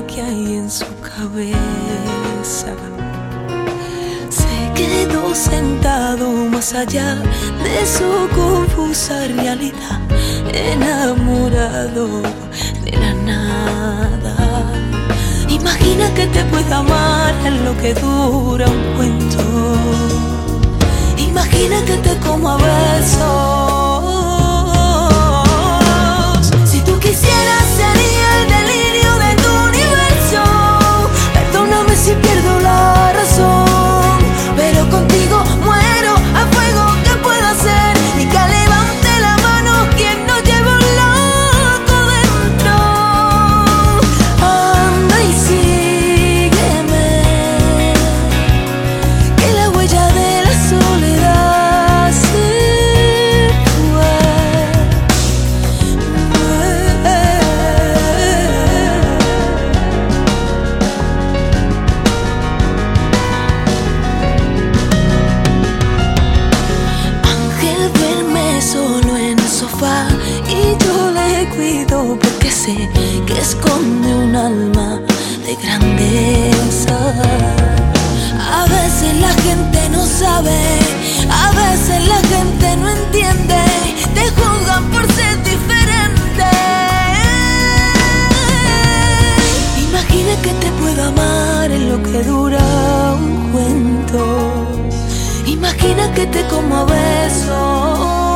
sabe qué hay en su cabeza. Se quedó sentado más allá de su confusa realidad, enamorado de la nada. Imagina que te pueda amar en lo que dura un cuento. Imagina que te como a besos. Si tú quisieras sería el delirio de tu universo. Perdóname si pierdo la razón, pero contigo muero a fuego. ¿Qué puedo hacer? Y que levante la mano quien no lleva un loco dentro. Anda y sígueme, que la huella de la soledad se fue. Ángel duerme solo en el sofá y yo le cuido porque sé que esconde un alma de grandeza. A veces la gente no sabe, a veces la gente no entiende, te juzgan por ser diferente. Imagina que te puedo amar en lo que dura un cuento. Imagina que te como a besos.